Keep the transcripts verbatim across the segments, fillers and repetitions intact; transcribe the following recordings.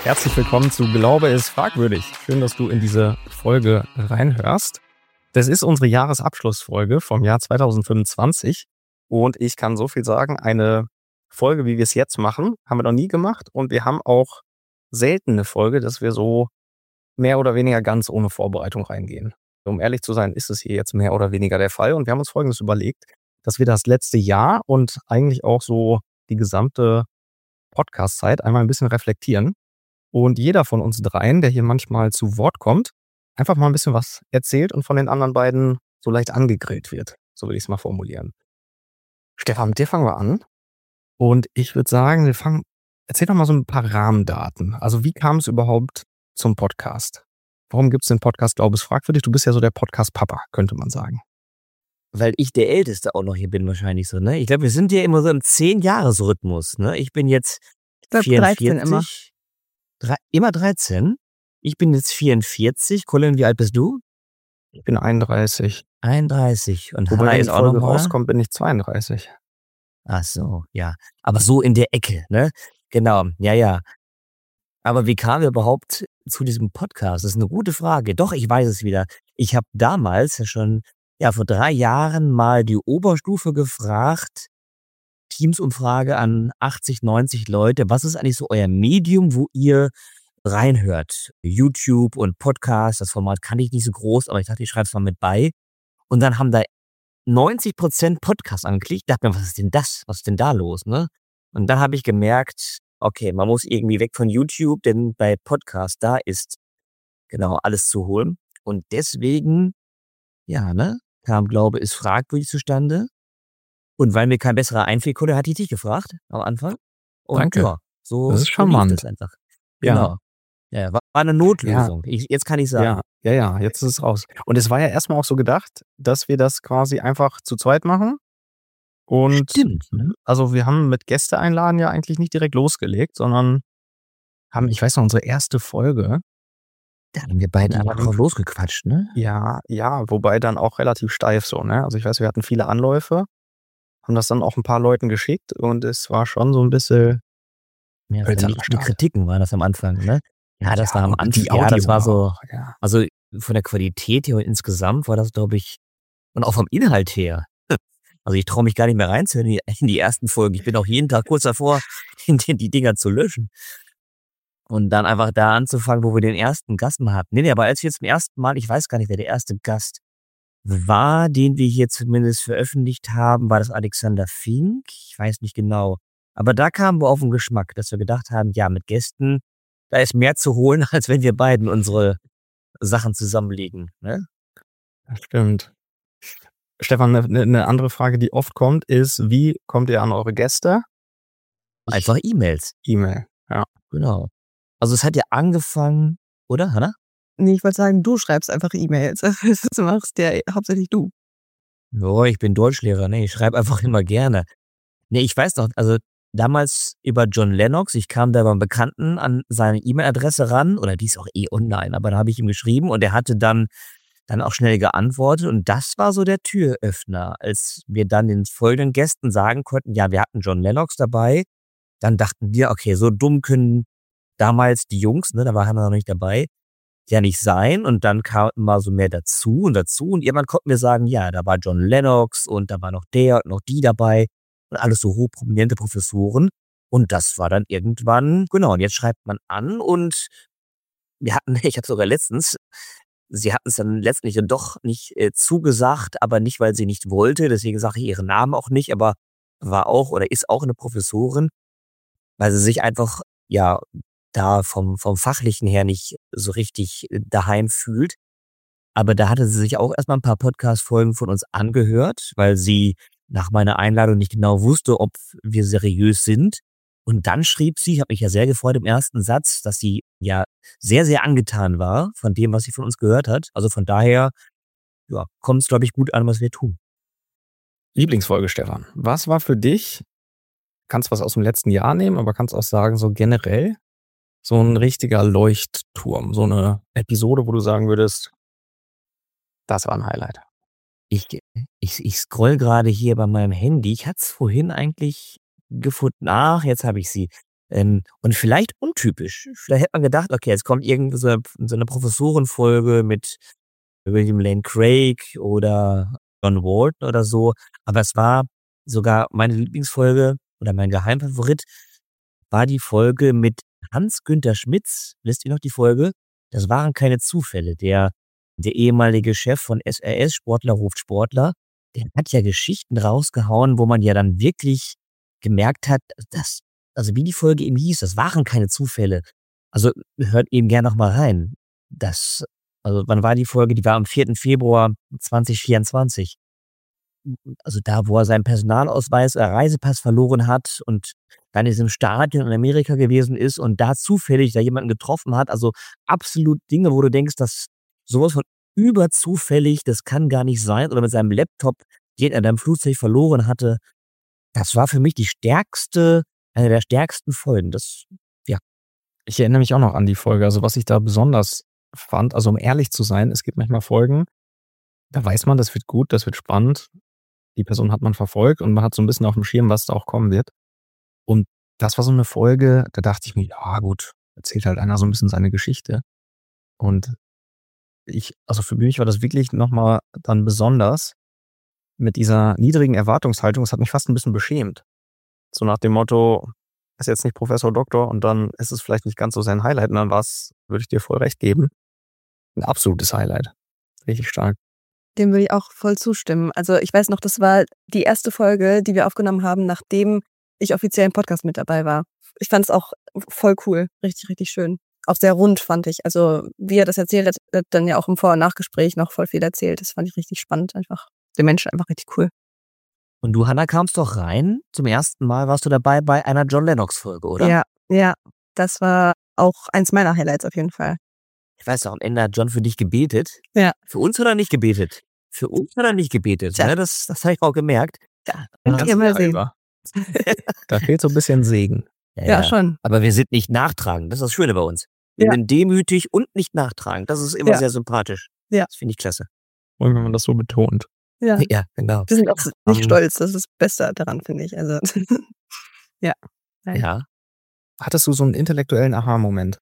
Herzlich willkommen zu Glaube ist fragwürdig. Schön, dass du in diese Folge reinhörst. Das ist unsere Jahresabschlussfolge vom Jahr zwanzig fünfundzwanzig und ich kann so viel sagen, eine Folge, wie wir es jetzt machen, haben wir noch nie gemacht und wir haben auch selten eine Folge, dass wir so mehr oder weniger ganz ohne Vorbereitung reingehen. Um ehrlich zu sein, ist es hier jetzt mehr oder weniger der Fall und wir haben uns Folgendes überlegt, dass wir das letzte Jahr und eigentlich auch so die gesamte Podcast-Zeit einmal ein bisschen reflektieren. Und jeder von uns dreien, der hier manchmal zu Wort kommt, einfach mal ein bisschen was erzählt und von den anderen beiden so leicht angegrillt wird. So will ich es mal formulieren. Stefan, mit dir fangen wir an. Und ich würde sagen, wir fangen, erzähl doch mal so ein paar Rahmendaten. Also wie kam es überhaupt zum Podcast? Warum gibt es den Podcast Glaube ist fragwürdig? Du bist ja so der Podcast-Papa, könnte man sagen. Weil ich der Älteste auch noch hier bin wahrscheinlich so, ne? Ich glaube, wir sind ja immer so im zehn-Jahres-Rhythmus, ne? Ich bin jetzt Ich glaube vierundvierzig. dreizehn immer. Drei, immer dreizehn? Ich bin jetzt vierundvierzig. Colin, wie alt bist du? Ich bin einunddreißig. einunddreißig. Und Wobei, Hannah wenn ist die auch Folge noch mal. rauskommt, bin ich zweiunddreißig. Ach so, ja. Aber so in der Ecke, ne? Genau, ja, ja. Aber wie kamen wir überhaupt zu diesem Podcast? Das ist eine gute Frage. Doch, ich weiß es wieder. Ich habe damals ja schon, ja, vor drei Jahren mal die Oberstufe gefragt, Teamsumfrage an achtzig, neunzig Leute. Was ist eigentlich so euer Medium, wo ihr reinhört? YouTube und Podcast, das Format kann ich nicht so groß, aber ich dachte, ich schreibe es mal mit bei. Und dann haben da neunzig Prozent Podcast angeklickt. Ich dachte mir, was ist denn das? Was ist denn da los, ne? Und dann habe ich gemerkt, okay, man muss irgendwie weg von YouTube, denn bei Podcast, da ist genau alles zu holen. Und deswegen, ja, ne, kam Glaube ist fragwürdig zustande. Und weil mir kein besserer einfiel, Kolle, hatte ich dich gefragt am Anfang. Und Danke. ja, so, Das ist so lief charmant. das einfach. Ja. Genau. Ja, war, war eine Notlösung. Ich, jetzt kann ich sagen. Ja, ja, ja, jetzt ist es raus. Und es war ja erstmal auch so gedacht, dass wir das quasi einfach zu zweit machen. Und Stimmt. Ne? also wir haben mit Gäste einladen ja eigentlich nicht direkt losgelegt, sondern haben, ich weiß noch, unsere erste Folge. Da haben wir beiden Die einfach haben- drauf losgequatscht, ne? Ja, ja, wobei dann auch relativ steif so, ne? Also ich weiß, wir hatten viele Anläufe, haben das dann auch ein paar Leuten geschickt und es war schon so ein bisschen Ja, hölzern die, am die Start. Kritiken waren das am Anfang, ne? Ja, das war am und Anfang. die Ja, das Audio war so, auch, ja. also von der Qualität her und insgesamt war das, glaube ich, und auch vom Inhalt her. Also ich traue mich gar nicht mehr reinzuhören in die, in die ersten Folgen. Ich bin auch jeden Tag kurz davor, die, die Dinger zu löschen. Und dann einfach da anzufangen, wo wir den ersten Gast mal hatten. Nee, nee, aber als wir jetzt zum ersten Mal, ich weiß gar nicht, wer der erste Gast war, den wir hier zumindest veröffentlicht haben, war das Alexander Fink. Ich weiß nicht genau. Aber da kamen wir auf den Geschmack, dass wir gedacht haben, ja, mit Gästen, da ist mehr zu holen, als wenn wir beiden unsere Sachen zusammenlegen. Ne? Das stimmt. Stefan, eine ne andere Frage, die oft kommt, ist, wie kommt ihr an eure Gäste? Einfach E-Mails. E-Mail, ja. Genau. Also es hat ja angefangen, oder, Hannah? Nee, ich wollte sagen, du schreibst einfach E-Mails. Das machst ja hauptsächlich du. Oh, ich bin Deutschlehrer, ne, ich schreibe einfach immer gerne. Ne, ich weiß noch, also damals über John Lennox, ich kam da beim Bekannten an seine E-Mail-Adresse ran, oder die ist auch eh online, aber da habe ich ihm geschrieben und er hatte dann, dann auch schnell geantwortet und das war so der Türöffner, als wir dann den folgenden Gästen sagen konnten, ja, wir hatten John Lennox dabei, dann dachten wir, okay, so dumm können damals die Jungs, ne, da waren wir noch nicht dabei, ja nicht sein und dann kam immer so mehr dazu und dazu und irgendwann konnten wir sagen, ja, da war John Lennox und da war noch der und noch die dabei und alles so hochprominente Professoren und das war dann irgendwann, genau, und jetzt schreibt man an und wir hatten, ich habe sogar letztens, sie hatten es dann letztlich dann doch nicht äh, zugesagt, aber nicht, weil sie nicht wollte, deswegen sage ich ihren Namen auch nicht, aber war auch oder ist auch eine Professorin, weil sie sich einfach, ja, da vom, vom Fachlichen her nicht so richtig äh, daheim fühlt. Aber da hatte sie sich auch erstmal ein paar Podcast-Folgen von uns angehört, weil sie nach meiner Einladung nicht genau wusste, ob wir seriös sind. Und dann schrieb sie, ich habe mich ja sehr gefreut im ersten Satz, dass sie ja sehr, sehr angetan war von dem, was sie von uns gehört hat. Also von daher, ja, kommt es, glaube ich, gut an, was wir tun. Lieblingsfolge, Stefan. Was war für dich, kannst was aus dem letzten Jahr nehmen, aber kannst auch sagen, so generell, so ein richtiger Leuchtturm, so eine Episode, wo du sagen würdest, das war ein Highlight. Ich, ich, ich scroll gerade hier bei meinem Handy. Ich hatte es vorhin eigentlich gefunden. Ach, jetzt habe ich sie. Ähm, und vielleicht untypisch. Vielleicht hätte man gedacht, okay, jetzt kommt irgend so eine, so eine Professorenfolge mit William Lane Craig oder John Walton oder so. Aber es war sogar meine Lieblingsfolge oder mein Geheimfavorit war die Folge mit Hans-Günther Schmitz. Wisst ihr noch die Folge? Das waren keine Zufälle. Der, der ehemalige Chef von S R S, Sportler ruft Sportler, der hat ja Geschichten rausgehauen, wo man ja dann wirklich gemerkt hat, dass, also wie die Folge eben hieß, das waren keine Zufälle. Also hört eben gerne noch mal rein. Das, also wann war die Folge? Die war am vierten Februar zweitausendvierundzwanzig. Also da, wo er seinen Personalausweis, äh, Reisepass verloren hat und dann in diesem Stadion in Amerika gewesen ist und da zufällig da jemanden getroffen hat. Also absolut Dinge, wo du denkst, dass sowas von überzufällig, das kann gar nicht sein. Oder mit seinem Laptop, den er dann im Flugzeug verloren hatte. Das war für mich die stärkste, eine der stärksten Folgen. Das, ja. Ich erinnere mich auch noch an die Folge. Also was ich da besonders fand, also um ehrlich zu sein, es gibt manchmal Folgen, da weiß man, das wird gut, das wird spannend. Die Person hat man verfolgt und man hat so ein bisschen auf dem Schirm, was da auch kommen wird. Und das war so eine Folge, da dachte ich mir, ja gut, erzählt halt einer so ein bisschen seine Geschichte. Und ich, also für mich war das wirklich nochmal dann besonders mit dieser niedrigen Erwartungshaltung. Es hat mich fast ein bisschen beschämt. So nach dem Motto, ist jetzt nicht Professor Doktor und dann ist es vielleicht nicht ganz so sein Highlight. Und dann war es, würde ich dir voll recht geben, ein absolutes Highlight. Richtig stark. Dem würde ich auch voll zustimmen. Also ich weiß noch, das war die erste Folge, die wir aufgenommen haben, nachdem ich offiziell im Podcast mit dabei war. Ich fand es auch voll cool. Richtig, richtig schön. Auch sehr rund, fand ich. Also wie er das erzählt hat, hat dann ja auch im Vor- und Nachgespräch noch voll viel erzählt. Das fand ich richtig spannend einfach. Der Mensch einfach richtig cool. Und du, Hannah, kamst doch rein. Zum ersten Mal warst du dabei bei einer John Lennox-Folge, oder? Ja, ja. Das war auch eins meiner Highlights auf jeden Fall. Ich weiß auch, am Ende hat John für dich gebetet. Ja. Für uns hat er nicht gebetet. Für uns hat er nicht gebetet. Tja. Ne? Das, das habe ich auch gemerkt. Ja, Das könnt ihr mal Jahr sehen. über. Da fehlt so ein bisschen Segen. Ja, schon. Aber wir sind nicht nachtragend. Das ist das Schöne bei uns. Wir Ja. sind demütig und nicht nachtragend. Das ist immer Ja. sehr sympathisch. Ja. Das finde ich klasse. Und wenn man das so betont. Ja. Ja, genau. Wir sind auch nicht Ähm, stolz. Das ist das Beste daran, finde ich. Also ja. Nein. Ja. Hattest du so einen intellektuellen Aha-Moment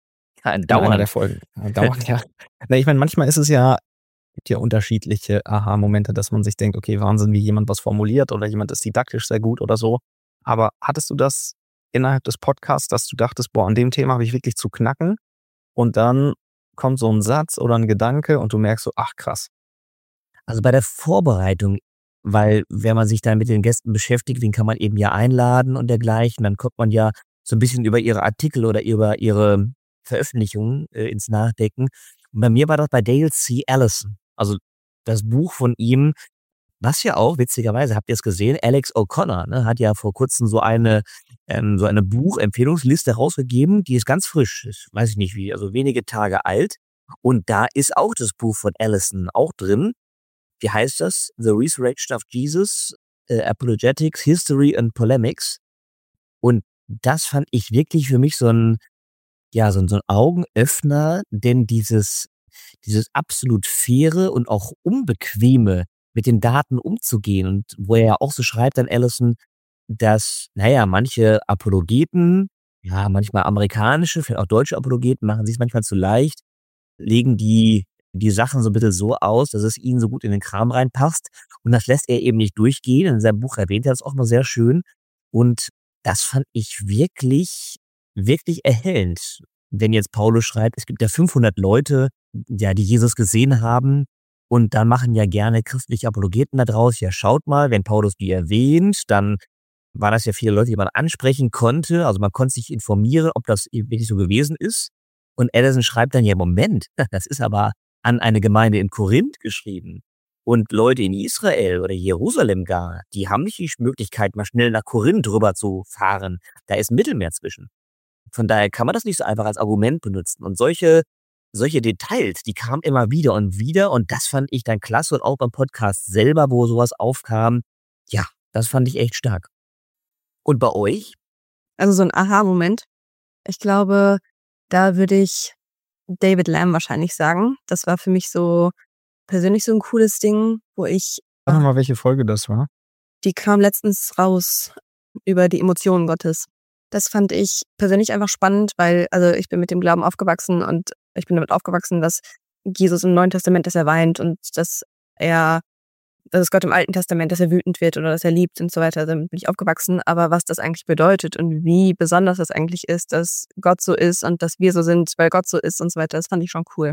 ja in einer der dauernd. Folgen? Ja, dauernd, ja. Na, ich meine, manchmal ist es ja, gibt ja unterschiedliche Aha-Momente, dass man sich denkt, okay, Wahnsinn, wie jemand was formuliert oder jemand ist didaktisch sehr gut oder so. Aber hattest du das innerhalb des Podcasts, dass du dachtest, boah, an dem Thema habe ich wirklich zu knacken und dann kommt so ein Satz oder ein Gedanke und du merkst so, ach krass. Also bei der Vorbereitung, weil wenn man sich dann mit den Gästen beschäftigt, den kann man eben ja einladen und dergleichen, dann kommt man ja so ein bisschen über ihre Artikel oder über ihre Veröffentlichungen äh, ins Nachdenken. Und bei mir war das bei Dale C. Allison. Also das Buch von ihm, was ja auch, witzigerweise, habt ihr es gesehen, Alex O'Connor, ne, hat ja vor kurzem so eine, ähm, so eine Buchempfehlungsliste rausgegeben, die ist ganz frisch, ist, weiß ich nicht wie, also wenige Tage alt. Und da ist auch das Buch von Allison auch drin. Wie heißt das? The Resurrection of Jesus, äh, Apologetics, History and Polemics. Und das fand ich wirklich für mich so ein, ja, so ein, so ein Augenöffner, denn dieses, dieses absolut faire und auch unbequeme, mit den Daten umzugehen und wo er ja auch so schreibt an Allison, dass, naja, manche Apologeten, ja, manchmal amerikanische, vielleicht auch deutsche Apologeten machen sich manchmal zu leicht, legen die die Sachen so ein bisschen so aus, dass es ihnen so gut in den Kram reinpasst. Und das lässt er eben nicht durchgehen. In seinem Buch erwähnt er das auch mal sehr schön. Und das fand ich wirklich, wirklich erhellend. Wenn jetzt Paulus schreibt, es gibt ja fünfhundert Leute, ja, die Jesus gesehen haben. Und dann machen ja gerne christliche Apologeten da draus. Ja, schaut mal, wenn Paulus die erwähnt, dann waren das ja viele Leute, die man ansprechen konnte. Also man konnte sich informieren, ob das wirklich so gewesen ist. Und Allison schreibt dann, ja, Moment, das ist aber an eine Gemeinde in Korinth geschrieben. Und Leute in Israel oder Jerusalem gar, die haben nicht die Möglichkeit, mal schnell nach Korinth rüber zu fahren. Da ist ein Mittelmeer zwischen. Von daher kann man das nicht so einfach als Argument benutzen. Und solche, solche Details, die kamen immer wieder und wieder. Und das fand ich dann klasse. Und auch beim Podcast selber, wo sowas aufkam, ja, das fand ich echt stark. Und bei euch? Also so ein Aha-Moment. Ich glaube, da würde ich David Lamb wahrscheinlich sagen. Das war für mich so persönlich so ein cooles Ding, wo ich, Sag mal, welche Folge das war. die kam letztens raus über die Emotionen Gottes. Das fand ich persönlich einfach spannend, weil, also ich bin mit dem Glauben aufgewachsen und ich bin damit aufgewachsen, dass Jesus im Neuen Testament, dass er weint und dass er, dass es Gott im Alten Testament, dass er wütend wird oder dass er liebt und so weiter. Damit bin ich aufgewachsen. Aber was das eigentlich bedeutet und wie besonders das eigentlich ist, dass Gott so ist und dass wir so sind, weil Gott so ist und so weiter, das fand ich schon cool.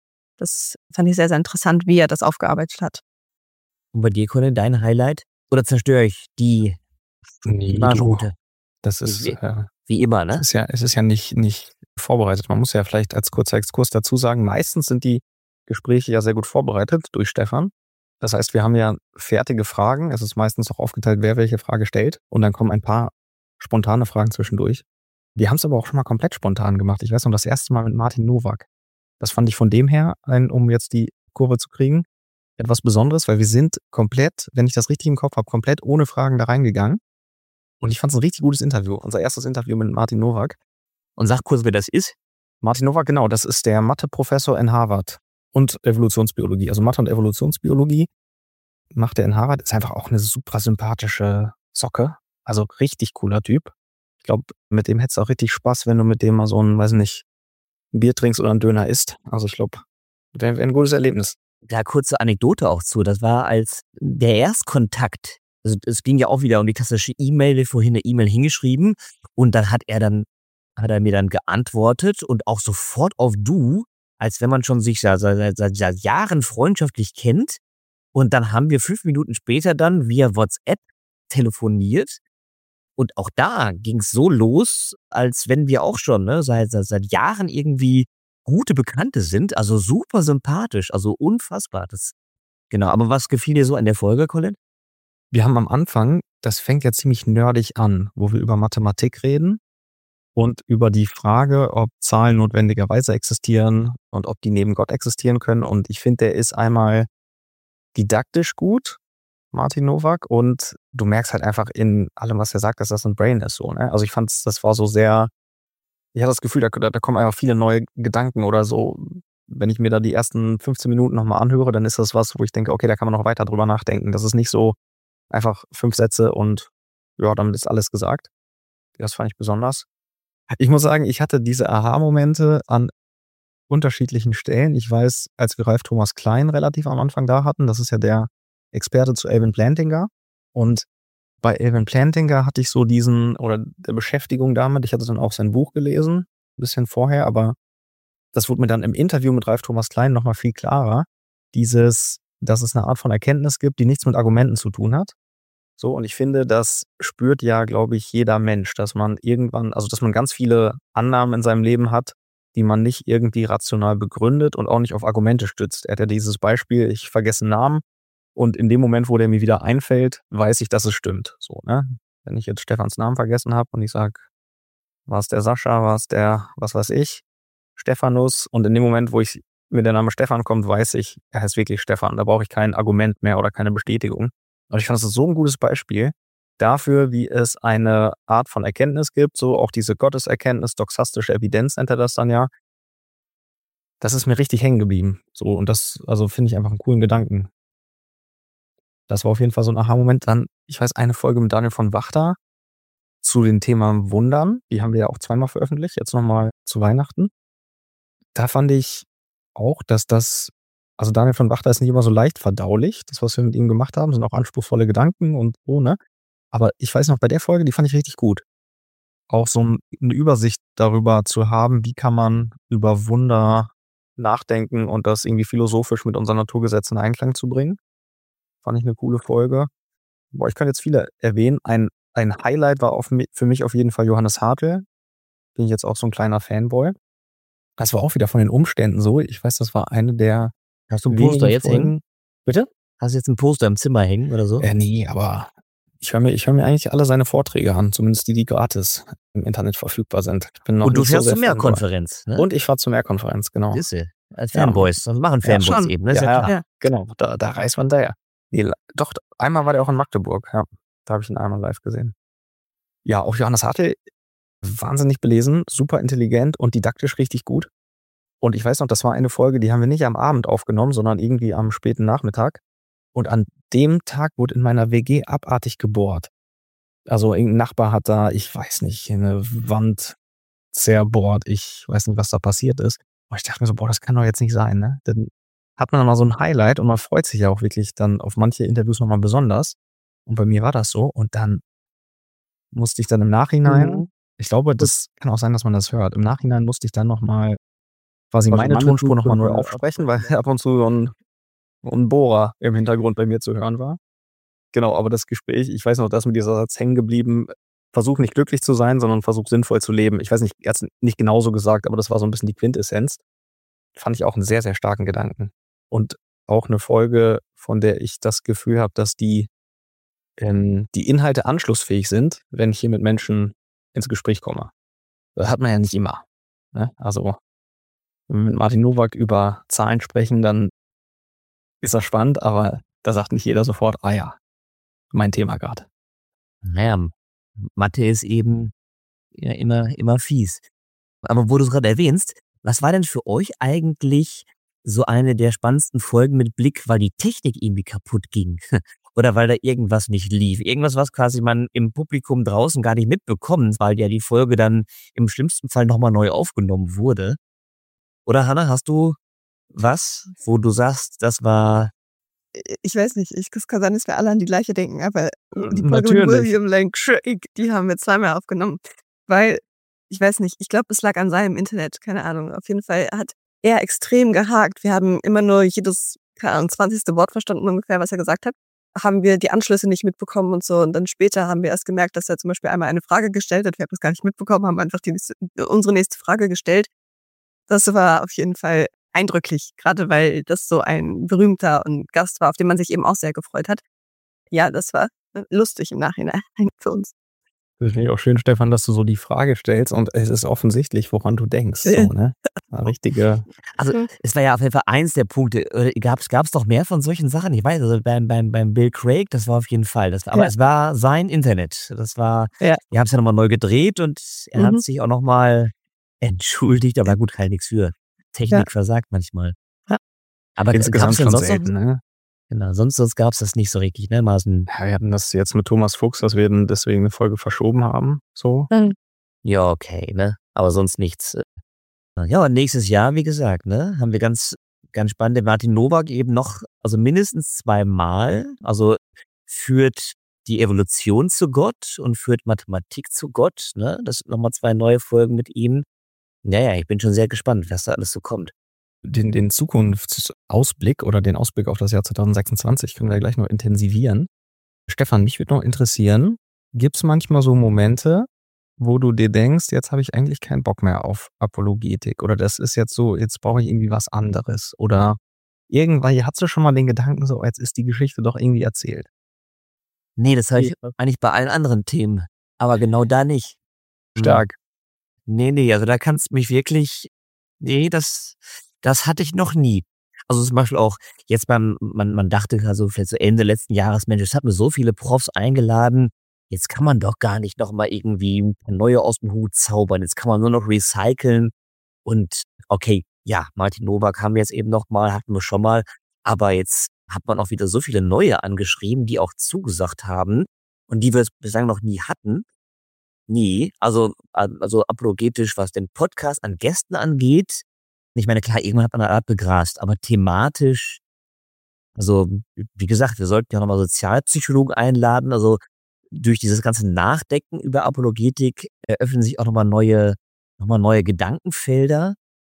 Das fand ich sehr, sehr interessant, wie er das aufgearbeitet hat. Und bei dir, Colin, dein Highlight? Oder zerstöre ich die Nee, du, Marschroute? das ist, Wie, äh, wie immer, es ne? ist ja, es ist ja nicht, nicht vorbereitet. Man muss ja vielleicht als kurzer Exkurs dazu sagen, meistens sind die Gespräche ja sehr gut vorbereitet durch Stefan. Das heißt, wir haben ja fertige Fragen. Es ist meistens auch aufgeteilt, wer welche Frage stellt. Und dann kommen ein paar spontane Fragen zwischendurch. Wir haben es aber auch schon mal komplett spontan gemacht. Ich weiß noch, das erste Mal mit Martin Nowak. Das fand ich von dem her, ein, um jetzt die Kurve zu kriegen, etwas Besonderes, weil wir sind komplett, wenn ich das richtig im Kopf habe, komplett ohne Fragen da reingegangen. Und ich fand es ein richtig gutes Interview. Unser erstes Interview mit Martin Nowak. Und sag kurz, wer das ist. Martin Nowak, genau, das ist der Mathe-Professor in Harvard und Evolutionsbiologie. Also Mathe und Evolutionsbiologie macht er in Harvard. Ist einfach auch eine super sympathische Socke. Also richtig cooler Typ. Ich glaube, mit dem hättest du auch richtig Spaß, wenn du mit dem mal so ein, weiß nicht, ein Bier trinkst oder einen Döner isst. Also ich glaube, wäre wär ein gutes Erlebnis. Da kurze Anekdote auch zu. Das war als der Erstkontakt. Also es ging ja auch wieder um die klassische E-Mail, wie vorhin eine E-Mail hingeschrieben. Und dann hat er dann, hat er mir dann geantwortet und auch sofort auf Du, als wenn man schon sich seit, seit, seit, seit Jahren freundschaftlich kennt. Und dann haben wir fünf Minuten später dann via WhatsApp telefoniert. Und auch da ging es so los, als wenn wir auch schon ne, seit, seit, seit Jahren irgendwie gute Bekannte sind. Also super sympathisch, also unfassbar. Das, genau, aber was gefiel dir so an der Folge, Colin? Wir haben am Anfang, das fängt ja ziemlich nerdig an, wo wir über Mathematik reden und über die Frage, ob Zahlen notwendigerweise existieren und ob die neben Gott existieren können. Und ich finde, der ist einmal didaktisch gut, Martin Nowak, und du merkst halt einfach in allem, was er sagt, dass das ein Brain ist. So, ne? Also ich fand, das war so sehr, ich hatte das Gefühl, da, da kommen einfach viele neue Gedanken oder so. Wenn ich mir da die ersten fünfzehn Minuten nochmal anhöre, dann ist das was, wo ich denke, okay, da kann man noch weiter drüber nachdenken. Das ist nicht so einfach fünf Sätze und ja, damit ist alles gesagt. Das fand ich besonders. Ich muss sagen, ich hatte diese Aha-Momente an unterschiedlichen Stellen. Ich weiß, als wir Ralf Thomas Klein relativ am Anfang da hatten, das ist ja der Experte zu Alvin Plantinga. Und bei Alvin Plantinga hatte ich so diesen, oder der Beschäftigung damit, ich hatte dann auch sein Buch gelesen, ein bisschen vorher, aber das wurde mir dann im Interview mit Ralf Thomas Klein nochmal viel klarer. Dieses, dass es eine Art von Erkenntnis gibt, die nichts mit Argumenten zu tun hat. So, und ich finde, das spürt ja, glaube ich, jeder Mensch, dass man irgendwann, also dass man ganz viele Annahmen in seinem Leben hat, die man nicht irgendwie rational begründet und auch nicht auf Argumente stützt. Er hat ja dieses Beispiel, ich vergesse einen Namen und in dem Moment, wo der mir wieder einfällt, weiß ich, dass es stimmt. So, ne? Wenn ich jetzt Stefans Namen vergessen habe und ich sage, war es der Sascha, war es der, was weiß ich, Stephanus, und in dem Moment, wo ich mir der Name Stefan kommt, weiß ich, er heißt wirklich Stefan. Da brauche ich kein Argument mehr oder keine Bestätigung. Und ich fand, das ist so ein gutes Beispiel dafür, wie es eine Art von Erkenntnis gibt, so auch diese Gotteserkenntnis, doxastische Evidenz nennt er das dann ja. Das ist mir richtig hängen geblieben. So, und das, also finde ich einfach einen coolen Gedanken. Das war auf jeden Fall so ein Aha-Moment. Dann, ich weiß, eine Folge mit Daniel von Wachter zu den Themen Wundern. Die haben wir ja auch zweimal veröffentlicht, jetzt nochmal zu Weihnachten. Da fand ich auch, dass das, also Daniel von Wachter ist nicht immer so leicht verdaulich. Das, was wir mit ihm gemacht haben, sind auch anspruchsvolle Gedanken und so, ne? Aber ich weiß noch, bei der Folge, die fand ich richtig gut. Auch so eine Übersicht darüber zu haben, wie kann man über Wunder nachdenken und das irgendwie philosophisch mit unseren Naturgesetzen in Einklang zu bringen. Fand ich eine coole Folge. Boah, ich kann jetzt viele erwähnen. Ein, ein Highlight war auf, für mich auf jeden Fall Johannes Hartl. Bin ich jetzt auch so ein kleiner Fanboy. Das war auch wieder von den Umständen so. Ich weiß, das war eine der Hast du ein Poster jetzt Folgen. hängen? Bitte? Hast du jetzt ein Poster im Zimmer hängen oder so? Äh, nee, aber ich höre mir, ich hör mir eigentlich alle seine Vorträge an, zumindest die, die gratis im Internet verfügbar sind. Ich bin noch Und du nicht fährst so zur sehr Fanboy. Mehrkonferenz, ne? Und ich fahre zur Mehrkonferenz, genau. Siehste, als Fanboys. Das machen Fanboys schon. eben, ne? Ist ja, Ja, klar. ja, genau. Da, da reist man daher. Nee, doch, einmal war der auch in Magdeburg, ja. Da habe ich ihn einmal live gesehen. Ja, auch Johannes Hartl, wahnsinnig belesen, super intelligent und didaktisch richtig gut. Und ich weiß noch, das war eine Folge, die haben wir nicht am Abend aufgenommen, sondern irgendwie am späten Nachmittag. Und an dem Tag wurde in meiner W G abartig gebohrt. Also irgendein Nachbar hat da, ich weiß nicht, eine Wand zerbohrt. Ich weiß nicht, was da passiert ist. Aber ich dachte mir so, boah, das kann doch jetzt nicht sein, ne? Dann hat man dann mal so ein Highlight und man freut sich ja auch wirklich dann auf manche Interviews nochmal besonders. Und bei mir war das so. Und dann musste ich dann im Nachhinein, Mhm. ich glaube, das kann auch sein, dass man das hört. Im Nachhinein musste ich dann nochmal quasi Quasi meine meine Tonspur nochmal Tonspur neu neu aufsprechen, weil ab und zu so ein, so ein Bohrer im Hintergrund bei mir zu hören war. Genau, aber das Gespräch, ich weiß noch, da ist mir dieser Satz hängen geblieben, versuch nicht glücklich zu sein, sondern versuch sinnvoll zu leben. Ich weiß nicht, er hat es nicht genauso gesagt, aber das war so ein bisschen die Quintessenz. Fand ich auch einen sehr, sehr starken Gedanken. Und auch eine Folge, von der ich das Gefühl habe, dass die, ähm, die Inhalte anschlussfähig sind, wenn ich hier mit Menschen ins Gespräch komme. Das hat man ja nicht immer. Ne? Also, wenn wir mit Martin Nowak über Zahlen sprechen, dann ist das spannend, aber da sagt nicht jeder sofort, ah ja, mein Thema gerade. Naja, Mathe ist eben ja immer, immer fies. Aber wo du es gerade erwähnst, was war denn für euch eigentlich so eine der spannendsten Folgen mit Blick, weil die Technik irgendwie kaputt ging? Oder weil da irgendwas nicht lief? Irgendwas, was quasi man im Publikum draußen gar nicht mitbekommt, weil ja die Folge dann im schlimmsten Fall nochmal neu aufgenommen wurde. Oder Hannah, hast du was, wo du sagst, das war Ich weiß nicht, ich, es kann sein, dass wir alle an die gleiche denken, aber die Folge mit Natürlich. William Lane Craig, die haben wir zweimal aufgenommen, weil, ich weiß nicht, ich glaube, es lag an seinem Internet, keine Ahnung. Auf jeden Fall hat er extrem gehakt. Wir haben immer nur jedes, keine Ahnung, zwanzigste Wort verstanden ungefähr, was er gesagt hat. Haben wir die Anschlüsse nicht mitbekommen und so. Und dann später haben wir erst gemerkt, dass er zum Beispiel einmal eine Frage gestellt hat. Wir haben das gar nicht mitbekommen, haben einfach die nächste, unsere nächste Frage gestellt. Das war auf jeden Fall eindrücklich, gerade weil das so ein berühmter und Gast war, auf den man sich eben auch sehr gefreut hat. Ja, das war lustig im Nachhinein für uns. Das finde ich auch schön, Stefan, dass du so die Frage stellst und es ist offensichtlich, woran du denkst. So, ne? Eine richtige. Also es war ja auf jeden Fall eins der Punkte. Gab es gab's doch mehr von solchen Sachen? Ich weiß, also beim, beim, beim Bill Craig, das war auf jeden Fall. Das war, aber Ja. es war sein Internet. Das war, Ja. wir haben es ja nochmal neu gedreht und er Mhm. hat sich auch nochmal entschuldigt, aber gut, halt nichts für. Technik versagt manchmal. Ja. Aber gab Insgesamt es denn schon sonst selten, noch? ne? Genau, sonst, sonst gab es das nicht so richtig, ne? Mal so ein, Ja, wir hatten das jetzt mit Thomas Fuchs, dass wir dann deswegen eine Folge verschoben haben. So. ja, okay, ne? Aber sonst nichts. Ja, und nächstes Jahr, wie gesagt, ne, haben wir ganz, ganz spannende Martin Nowak eben noch, also mindestens zweimal, also führt die Evolution zu Gott und führt Mathematik zu Gott, ne? Das sind nochmal zwei neue Folgen mit ihm. Naja, ich bin schon sehr gespannt, was da alles so kommt. Den, den Zukunftsausblick oder den Ausblick auf das Jahr zwanzig sechsundzwanzig können wir gleich noch intensivieren. Stefan, mich würde noch interessieren, gibt es manchmal so Momente, wo du dir denkst, jetzt habe ich eigentlich keinen Bock mehr auf Apologetik oder das ist jetzt so, jetzt brauche ich irgendwie was anderes oder irgendwann, hast du schon mal den Gedanken so, jetzt ist die Geschichte doch irgendwie erzählt? Nee, das habe ich eigentlich bei allen anderen Themen, aber genau da nicht. Stark. Nee, nee, also da kannst du mich wirklich, nee, das, das hatte ich noch nie. Also zum Beispiel auch jetzt beim, man, man dachte also vielleicht so Ende letzten Jahres, Mensch, es hat mir so viele Profs eingeladen, jetzt kann man doch gar nicht nochmal irgendwie ein paar neue aus dem Hut zaubern, jetzt kann man nur noch recyceln und okay, ja, Martin Nowak haben wir jetzt eben nochmal, hatten wir schon mal, aber jetzt hat man auch wieder so viele neue angeschrieben, die auch zugesagt haben und die wir bislang noch nie hatten. Nie, also, also apologetisch, was den Podcast an Gästen angeht. Ich meine, klar, irgendwann hat man eine Art begrast, aber thematisch, also wie gesagt, wir sollten ja nochmal Sozialpsychologen einladen, also durch dieses ganze Nachdenken über Apologetik eröffnen sich auch nochmal neue, nochmal neue Gedankenfelder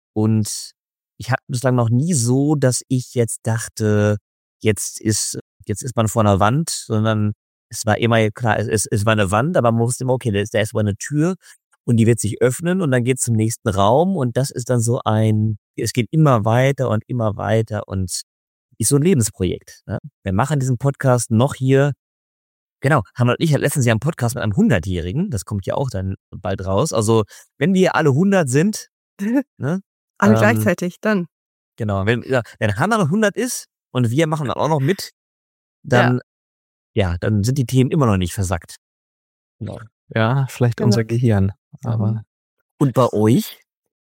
und ich hatte bislang noch nie so, dass ich jetzt dachte, jetzt ist, jetzt ist man vor einer Wand, sondern es war immer klar, es, es war eine Wand, aber man wusste immer, okay, da ist, da ist eine Tür und die wird sich öffnen und dann geht es zum nächsten Raum und das ist dann so ein, es geht immer weiter und immer weiter und ist so ein Lebensprojekt. Ne? Wir machen diesen Podcast noch hier, genau, haben wir, ich hatte letztens ja einen Podcast mit einem hundertjährigen, das kommt ja auch dann bald raus, also wenn wir alle hundert sind, ne? Alle ähm, gleichzeitig, dann. Genau, wenn, ja, wenn Hannah hundert ist und wir machen dann auch noch mit, dann ja, dann sind die Themen immer noch nicht versackt. Genau. Ja, vielleicht Genau. unser Gehirn. Aber Und bei euch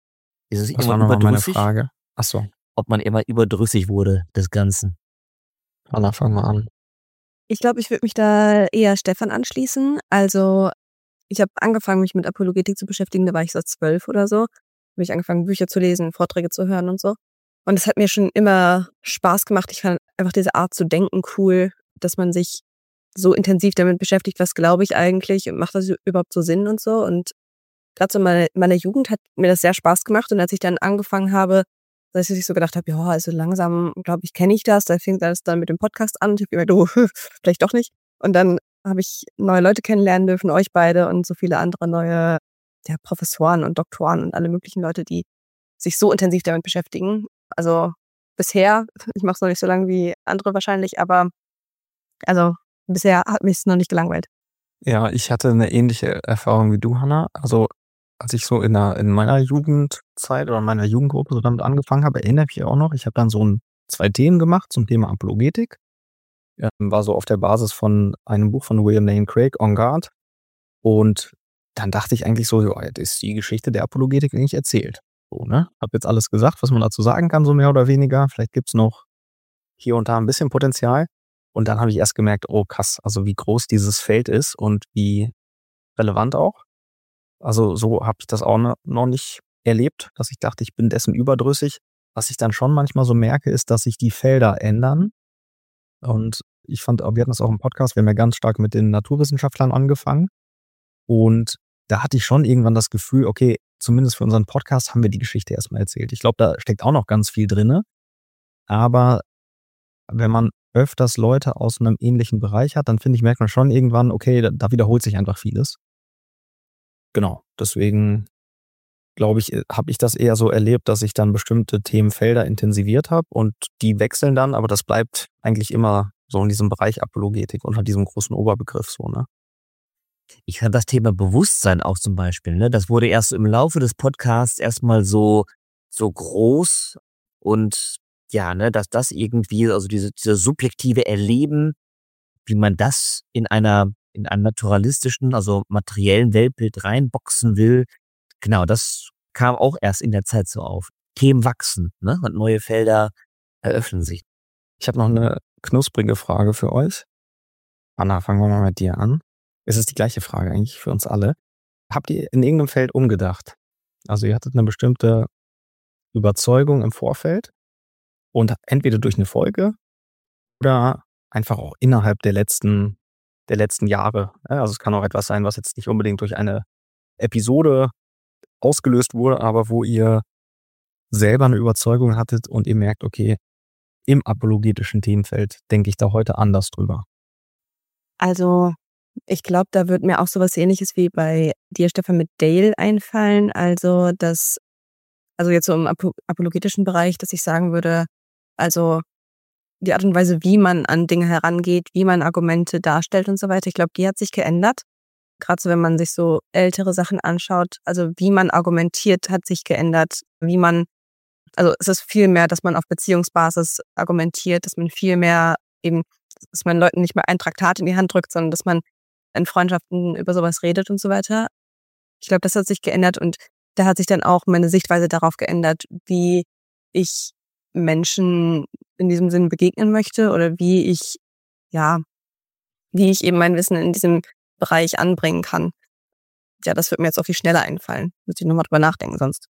ist es was war immer nochmal meine überdrüssig, Frage? Achso, ob man immer überdrüssig wurde des Ganzen. Anna, fang mal an. Ich glaube, ich würde mich da eher Stefan anschließen. Also ich habe angefangen, mich mit Apologetik zu beschäftigen, da war ich so zwölf oder so. Habe ich angefangen, Bücher zu lesen, Vorträge zu hören und so. Und es hat mir schon immer Spaß gemacht. Ich fand einfach diese Art zu denken cool, dass man sich so intensiv damit beschäftigt, was glaube ich eigentlich und macht das überhaupt so Sinn und so. Und gerade so in meiner, meiner Jugend hat mir das sehr Spaß gemacht. Und als ich dann angefangen habe, dass ich so gedacht habe, ja, also langsam, glaube ich, kenne ich das. Da fing das dann mit dem Podcast an. Und ich habe gemerkt, oh, vielleicht doch nicht. Und dann habe ich neue Leute kennenlernen dürfen, euch beide und so viele andere neue ja, Professoren und Doktoren und alle möglichen Leute, die sich so intensiv damit beschäftigen. Also bisher, ich mache es noch nicht so lange wie andere wahrscheinlich, aber also bisher hat mich es noch nicht gelangweilt. Ja, ich hatte eine ähnliche Erfahrung wie du, Hannah. Also als ich so in, der, in meiner Jugendzeit oder in meiner Jugendgruppe so damit angefangen habe, erinnere ich mich auch noch, ich habe dann so ein, zwei Themen gemacht zum Thema Apologetik. Ja, war so auf der Basis von einem Buch von William Lane Craig, On Guard. Und dann dachte ich eigentlich so, ja, jetzt ist die Geschichte der Apologetik eigentlich erzählt. So, ne? Hab jetzt alles gesagt, was man dazu sagen kann, so mehr oder weniger. Vielleicht gibt's noch hier und da ein bisschen Potenzial. Und dann habe ich erst gemerkt, oh krass, also wie groß dieses Feld ist und wie relevant auch. Also so habe ich das auch no- noch nicht erlebt, dass ich dachte, ich bin dessen überdrüssig. Was ich dann schon manchmal so merke, ist, dass sich die Felder ändern. Und ich fand, wir hatten das auch im Podcast, wir haben ja ganz stark mit den Naturwissenschaftlern angefangen. Und da hatte ich schon irgendwann das Gefühl, okay, zumindest für unseren Podcast haben wir die Geschichte erstmal erzählt. Ich glaube, da steckt auch noch ganz viel drinne. Aber wenn man öfters Leute aus einem ähnlichen Bereich hat, dann finde ich, merkt man schon irgendwann, okay, da, da wiederholt sich einfach vieles. Genau, deswegen glaube ich, habe ich das eher so erlebt, dass ich dann bestimmte Themenfelder intensiviert habe und die wechseln dann, aber das bleibt eigentlich immer so in diesem Bereich Apologetik unter diesem großen Oberbegriff so, ne? Ich fand das Thema Bewusstsein auch zum Beispiel, ne? Das wurde erst so im Laufe des Podcasts erstmal so, so groß und ja, ne, dass das irgendwie, also diese, diese subjektive Erleben, wie man das in einer, in einem naturalistischen, also materiellen Weltbild reinboxen will, genau, das kam auch erst in der Zeit so auf. Themen wachsen, ne? Und neue Felder eröffnen sich. Ich habe noch eine knusprige Frage für euch. Anna, fangen wir mal mit dir an. Es ist die gleiche Frage eigentlich für uns alle. Habt ihr in irgendeinem Feld umgedacht? Also ihr hattet eine bestimmte Überzeugung im Vorfeld und entweder durch eine Folge oder einfach auch innerhalb der letzten, der letzten Jahre. Ja, also es kann auch etwas sein, was jetzt nicht unbedingt durch eine Episode ausgelöst wurde, aber wo ihr selber eine Überzeugung hattet und ihr merkt, okay, im apologetischen Themenfeld denke ich da heute anders drüber. Also ich glaube, da wird mir auch sowas Ähnliches wie bei dir, Stefan, mit Dale einfallen. Also das, also jetzt so im Apo- apologetischen Bereich, dass ich sagen würde, also die Art und Weise, wie man an Dinge herangeht, wie man Argumente darstellt und so weiter, ich glaube, die hat sich geändert. Gerade so, wenn man sich so ältere Sachen anschaut, also wie man argumentiert, hat sich geändert. Wie man, also es ist viel mehr, dass man auf Beziehungsbasis argumentiert, dass man viel mehr eben, dass man Leuten nicht mehr ein Traktat in die Hand drückt, sondern dass man in Freundschaften über sowas redet und so weiter. Ich glaube, das hat sich geändert und da hat sich dann auch meine Sichtweise darauf geändert, wie ich Menschen in diesem Sinn begegnen möchte oder wie ich, ja, wie ich eben mein Wissen in diesem Bereich anbringen kann. Ja, das wird mir jetzt auch viel schneller einfallen. Muss ich nochmal drüber nachdenken sonst.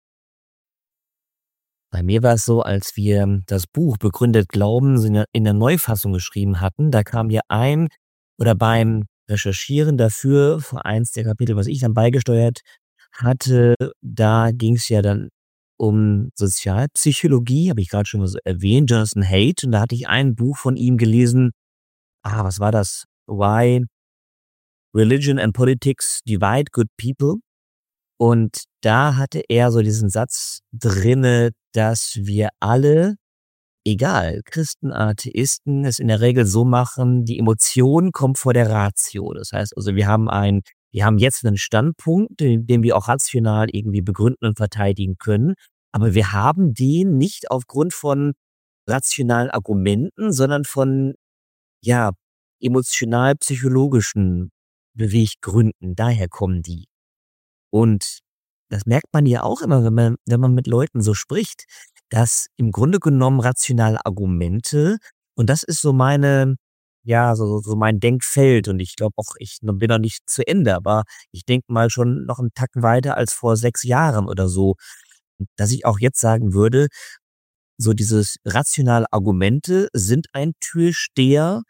Bei mir war es so, als wir das Buch Begründet Glauben in der, in der Neufassung geschrieben hatten, da kam ja ein, oder beim Recherchieren dafür, für eins der Kapitel, was ich dann beigesteuert hatte, da ging es ja dann um Sozialpsychologie, habe ich gerade schon mal so erwähnt, Jonathan Haidt, und da hatte ich ein Buch von ihm gelesen, ah, was war das? Why Religion and Politics Divide Good People. Und da hatte er so diesen Satz drinne, dass wir alle, egal, Christen, Atheisten, es in der Regel so machen, die Emotion kommt vor der Ratio. Das heißt also, wir haben ein, wir haben jetzt einen Standpunkt, den, den wir auch rational irgendwie begründen und verteidigen können. Aber wir haben den nicht aufgrund von rationalen Argumenten, sondern von, ja, emotional-psychologischen Beweggründen. Daher kommen die. Und das merkt man ja auch immer, wenn man, wenn man mit Leuten so spricht, dass im Grunde genommen rationale Argumente, und das ist so meine, ja, so, so mein Denkfeld. Und ich glaube auch, ich bin noch nicht zu Ende, aber ich denke mal schon noch einen Tacken weiter als vor sechs Jahren oder so. Dass ich auch jetzt sagen würde, so dieses rationale Argumente sind ein Türsteher,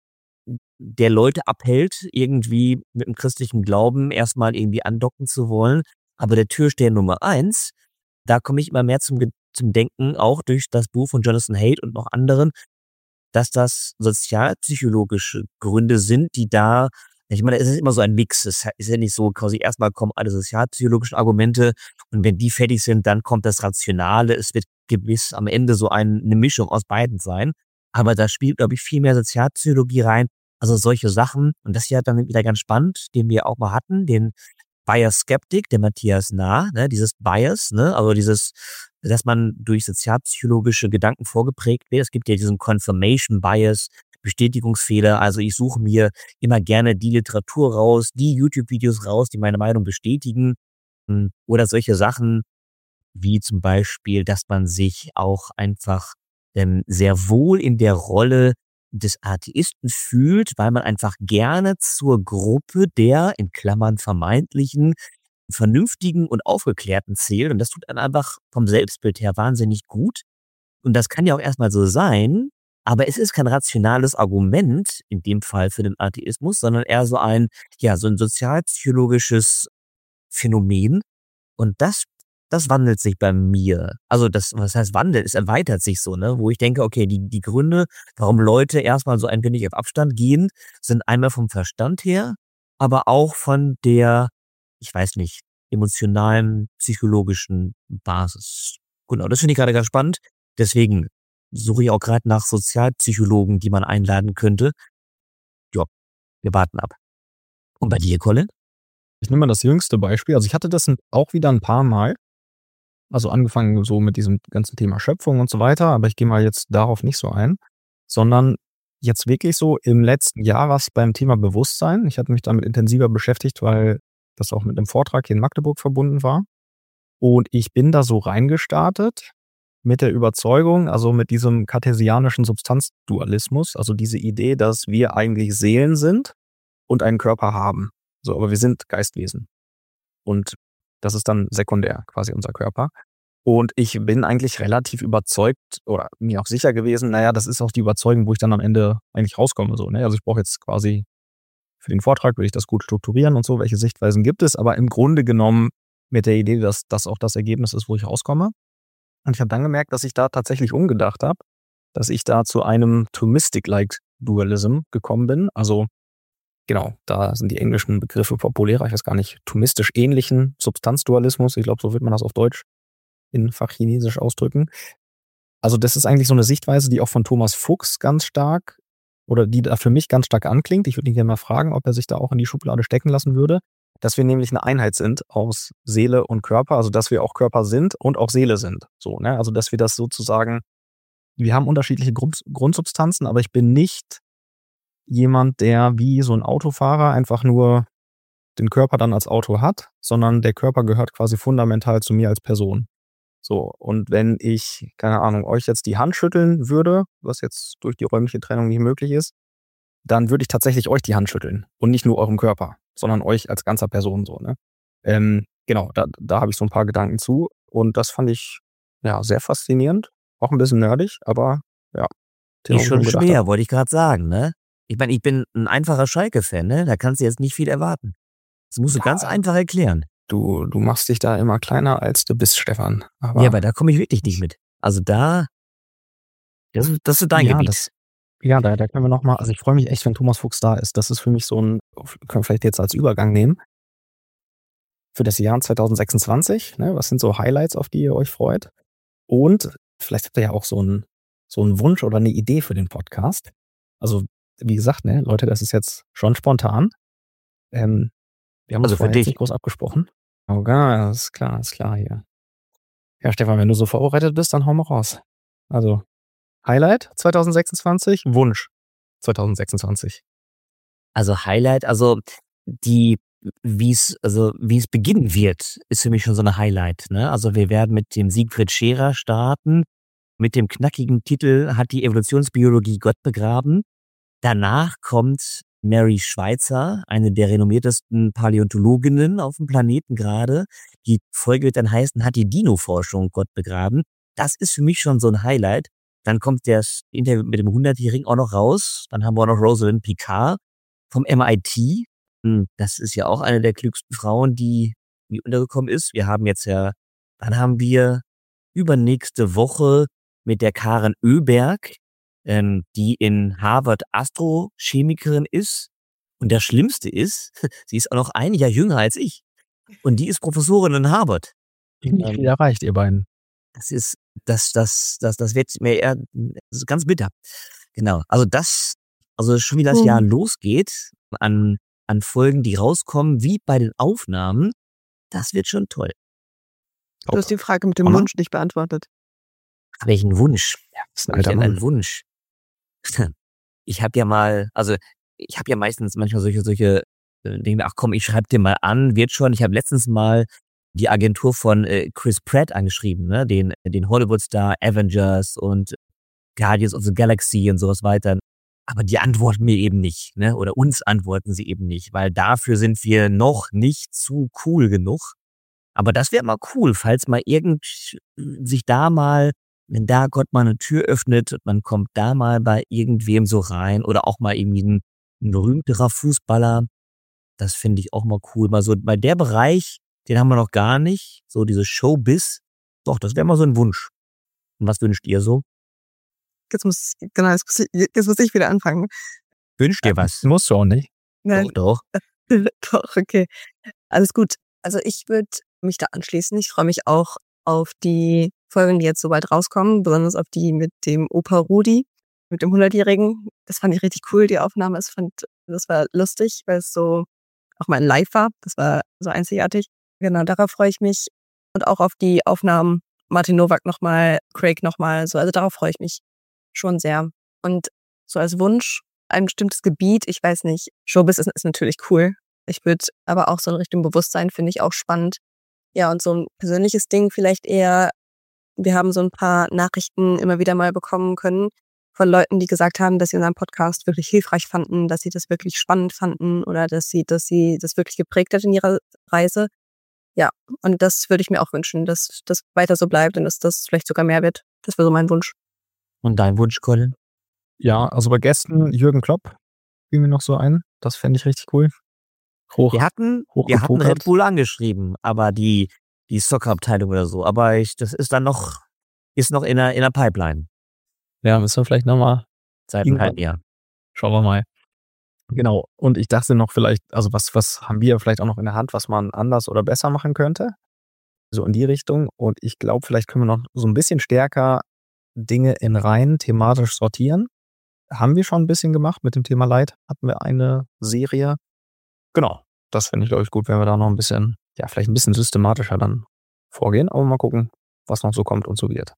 der Leute abhält, irgendwie mit dem christlichen Glauben erstmal irgendwie andocken zu wollen. Aber der Türsteher Nummer eins, da komme ich immer mehr zum, Ge- zum Denken, auch durch das Buch von Jonathan Haidt und noch anderen, dass das sozialpsychologische Gründe sind, die da, ich meine, es ist immer so ein Mix. Es ist ja nicht so, quasi erstmal kommen alle sozialpsychologischen Argumente und wenn die fertig sind, dann kommt das Rationale. Es wird gewiss am Ende so ein, eine Mischung aus beiden sein. Aber da spielt, glaube ich, viel mehr Sozialpsychologie rein. Also solche Sachen. Und das ist ja dann wieder ganz spannend, den wir auch mal hatten, den Bias Skeptic, der Matthias Nah, ne, dieses Bias, ne, also dieses, dass man durch sozialpsychologische Gedanken vorgeprägt wird. Es gibt ja diesen Confirmation Bias, Bestätigungsfehler. Also ich suche mir immer gerne die Literatur raus, die YouTube-Videos raus, die meine Meinung bestätigen. Hm, Oder solche Sachen wie zum Beispiel, dass man sich auch einfach ähm, sehr wohl in der Rolle des Atheisten fühlt, weil man einfach gerne zur Gruppe der, in Klammern vermeintlichen, vernünftigen und aufgeklärten zählt. Und das tut dann einfach vom Selbstbild her wahnsinnig gut. Und das kann ja auch erstmal so sein, aber es ist kein rationales Argument, in dem Fall für den Atheismus, sondern eher so ein, ja, so ein sozialpsychologisches Phänomen. Und das, das wandelt sich bei mir. Also das, was heißt wandelt, es erweitert sich so, ne? Wo ich denke, okay, die, die Gründe, warum Leute erstmal so ein wenig auf Abstand gehen, sind einmal vom Verstand her, aber auch von der, ich weiß nicht, emotionalen, psychologischen Basis. Genau, das finde ich gerade ganz spannend. Deswegen suche ich auch gerade nach Sozialpsychologen, die man einladen könnte. Ja, wir warten ab. Und bei dir, Colin? Ich nehme mal das jüngste Beispiel. Also ich hatte das auch wieder ein paar Mal. Also angefangen so mit diesem ganzen Thema Schöpfung und so weiter, aber ich gehe mal jetzt darauf nicht so ein, sondern jetzt wirklich so im letzten Jahr was beim Thema Bewusstsein. Ich hatte mich damit intensiver beschäftigt, weil das auch mit einem Vortrag hier in Magdeburg verbunden war. Und ich bin da so reingestartet mit der Überzeugung, also mit diesem kartesianischen Substanzdualismus, also diese Idee, dass wir eigentlich Seelen sind und einen Körper haben. So, aber wir sind Geistwesen. Und das ist dann sekundär, quasi unser Körper. Und ich bin eigentlich relativ überzeugt oder mir auch sicher gewesen, naja, das ist auch die Überzeugung, wo ich dann am Ende eigentlich rauskomme. So, ne? Also ich brauche jetzt quasi für den Vortrag, will ich das gut strukturieren und so, welche Sichtweisen gibt es, aber im Grunde genommen mit der Idee, dass das auch das Ergebnis ist, wo ich rauskomme. Und ich habe dann gemerkt, dass ich da tatsächlich umgedacht habe, dass ich da zu einem Thomistic-like Dualism gekommen bin. Also genau, da sind die englischen Begriffe populärer. Ich weiß gar nicht, thomistisch ähnlichen Substanzdualismus. Ich glaube, so wird man das auf Deutsch in Fachchinesisch ausdrücken. Also das ist eigentlich so eine Sichtweise, die auch von Thomas Fuchs ganz stark oder die da für mich ganz stark anklingt. Ich würde ihn gerne mal fragen, ob er sich da auch in die Schublade stecken lassen würde, dass wir nämlich eine Einheit sind aus Seele und Körper, also dass wir auch Körper sind und auch Seele sind. So, ne? Also dass wir das sozusagen, wir haben unterschiedliche Grund, Grundsubstanzen, aber ich bin nicht jemand, der wie so ein Autofahrer einfach nur den Körper dann als Auto hat, sondern der Körper gehört quasi fundamental zu mir als Person. So, und wenn ich, keine Ahnung, euch jetzt die Hand schütteln würde, was jetzt durch die räumliche Trennung nicht möglich ist, dann würde ich tatsächlich euch die Hand schütteln und nicht nur eurem Körper, sondern euch als ganzer Person so, ne? Ähm, genau, da, da habe ich so ein paar Gedanken zu und das fand ich ja sehr faszinierend, auch ein bisschen nerdig, aber ja. Ist schon schwer, wollte ich gerade sagen, ne? Ich meine, ich bin ein einfacher Schalke-Fan, ne? Da kannst du jetzt nicht viel erwarten. Das musst du ja ganz einfach erklären. Du, du machst dich da immer kleiner, als du bist, Stefan. Aber ja, aber da komme ich wirklich nicht mit. Also da, das, das ist dein ja, Gebiet. Das, ja, da, da können wir nochmal, also ich freue mich echt, wenn Thomas Fuchs da ist. Das ist für mich so ein, können wir vielleicht jetzt als Übergang nehmen, für das Jahr zwanzig sechsundzwanzig. Ne? Was sind so Highlights, auf die ihr euch freut? Und vielleicht habt ihr ja auch so einen so einen Wunsch oder eine Idee für den Podcast. Also wie gesagt, ne, Leute, das ist jetzt schon spontan. Ähm, wir haben Also uns für vorher dich. nicht groß abgesprochen. Oh, ganz klar, ist klar hier. Ja, Stefan, wenn du so vorbereitet bist, dann hau mal raus. Also, Highlight zwanzig sechsundzwanzig, Wunsch zwanzig sechsundzwanzig. Also Highlight, also die, wie es, also wie es beginnen wird, ist für mich schon so eine Highlight, ne? Also wir werden mit dem Siegfried Scherer starten, mit dem knackigen Titel Hat die Evolutionsbiologie Gott begraben? Danach kommt Mary Schweitzer, eine der renommiertesten Paläontologinnen auf dem Planeten gerade. Die Folge wird dann heißen, hat die Dino-Forschung Gott begraben? Das ist für mich schon so ein Highlight. Dann kommt das Interview mit dem hundertjährigen auch noch raus. Dann haben wir auch noch Rosalind Picard vom M I T. Das ist ja auch eine der klügsten Frauen, die, die untergekommen ist. Wir haben jetzt ja, dann haben wir übernächste Woche mit der Karen Öberg, ähm, die in Harvard Astrochemikerin ist. Und das Schlimmste ist, sie ist auch noch ein Jahr jünger als ich. Und die ist Professorin in Harvard. Nicht viel erreicht, ihr beiden. Das ist, das, das, das, das wird mir eher, das ist ganz bitter. Genau. Also das, also schon wie das Mhm. Jahr losgeht, an, an Folgen, die rauskommen, wie bei den Aufnahmen, das wird schon toll. Du hast die Frage mit dem Mama? Wunsch nicht beantwortet. Habe ich einen Wunsch? Ja, das ist ein Habe ich alter denn Mann. einen Wunsch? Ich habe ja mal, also ich habe ja meistens manchmal solche, solche äh, Dinge, ach komm, ich schreibe dir mal an, wird schon. Ich habe letztens mal die Agentur von äh, Chris Pratt angeschrieben, ne? den, den Hollywood-Star Avengers und Guardians of the Galaxy und sowas weiter. Aber die antworten mir eben nicht, ne? Oder uns antworten sie eben nicht, weil dafür sind wir noch nicht zu cool genug. Aber das wäre mal cool, falls mal irgend sich da mal, wenn da Gott mal eine Tür öffnet und man kommt da mal bei irgendwem so rein oder auch mal irgendwie ein, ein berühmterer Fußballer. Das finde ich auch mal cool. Mal so, weil der Bereich, den haben wir noch gar nicht. So diese Showbiz. Doch, das wäre mal so ein Wunsch. Und was wünscht ihr so? Jetzt muss, genau, jetzt muss, ich, jetzt muss ich wieder anfangen. Wünscht ihr was? Musst du auch nicht. Nein, Doch, doch. doch, okay. Alles gut. Also ich würde mich da anschließen. Ich freue mich auch auf die Folgen, die jetzt soweit rauskommen, besonders auf die mit dem Opa Rudi, mit dem hundertjährigen. Das fand ich richtig cool, die Aufnahme. Das, fand, das war lustig, weil es so auch mal in live war. Das war so einzigartig. Genau, darauf freue ich mich. Und auch auf die Aufnahmen Martin Nowak nochmal, Craig nochmal. So, also darauf freue ich mich schon sehr. Und so als Wunsch ein bestimmtes Gebiet, ich weiß nicht, Showbiz ist, ist natürlich cool. Ich würde aber auch so in Richtung Bewusstsein finde ich auch spannend. Ja, und so ein persönliches Ding vielleicht eher, wir haben so ein paar Nachrichten immer wieder mal bekommen können von Leuten, die gesagt haben, dass sie unseren Podcast wirklich hilfreich fanden, dass sie das wirklich spannend fanden oder dass sie, dass sie das wirklich geprägt hat in ihrer Reise. Ja, und das würde ich mir auch wünschen, dass das weiter so bleibt und dass das vielleicht sogar mehr wird. Das wäre so mein Wunsch. Und dein Wunsch, Colin? Ja, also bei Gästen Jürgen Klopp fiel mir noch so ein. Das fände ich richtig cool. Hoch. Wir hatten, wir hatten hochgepokert. Red Bull angeschrieben, aber die, die Soccer-Abteilung oder so. Aber ich, das ist dann noch, ist noch in der, in der Pipeline. Ja, müssen wir vielleicht nochmal. Seit einem Irgendwann. halben Jahr. Schauen wir mal. Genau. Und ich dachte noch vielleicht, also was, was haben wir vielleicht auch noch in der Hand, was man anders oder besser machen könnte? So in die Richtung. Und ich glaube, vielleicht können wir noch so ein bisschen stärker Dinge in Reihen thematisch sortieren. Haben wir schon ein bisschen gemacht mit dem Thema Leid. Hatten wir eine Serie. Genau. Das finde ich, glaube ich, gut, wenn wir da noch ein bisschen, ja, vielleicht ein bisschen systematischer dann vorgehen. Aber mal gucken, was noch so kommt und so wird.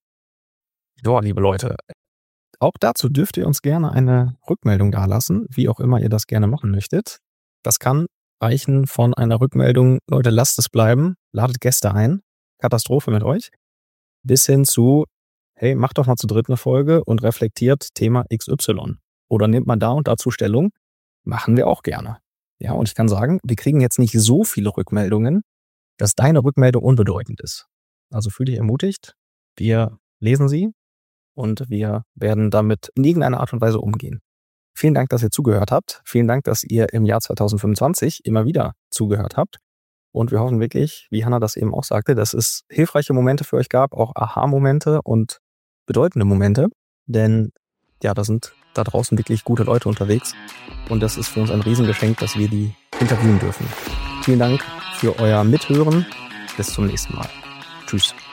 So, liebe Leute, auch dazu dürft ihr uns gerne eine Rückmeldung dalassen, wie auch immer ihr das gerne machen möchtet. Das kann reichen von einer Rückmeldung, Leute, lasst es bleiben, ladet Gäste ein, Katastrophe mit euch, bis hin zu, hey, macht doch mal zu dritt eine Folge und reflektiert Thema X Y. Oder nehmt mal da und dazu Stellung, machen wir auch gerne. Ja, und ich kann sagen, wir kriegen jetzt nicht so viele Rückmeldungen, dass deine Rückmeldung unbedeutend ist. Also fühl dich ermutigt, wir lesen sie. Und wir werden damit in irgendeiner Art und Weise umgehen. Vielen Dank, dass ihr zugehört habt. Vielen Dank, dass ihr im Jahr zwanzig fünfundzwanzig immer wieder zugehört habt. Und wir hoffen wirklich, wie Hannah das eben auch sagte, dass es hilfreiche Momente für euch gab, auch Aha-Momente und bedeutende Momente. Denn ja, da sind da draußen wirklich gute Leute unterwegs. Und das ist für uns ein Riesengeschenk, dass wir die interviewen dürfen. Vielen Dank für euer Mithören. Bis zum nächsten Mal. Tschüss.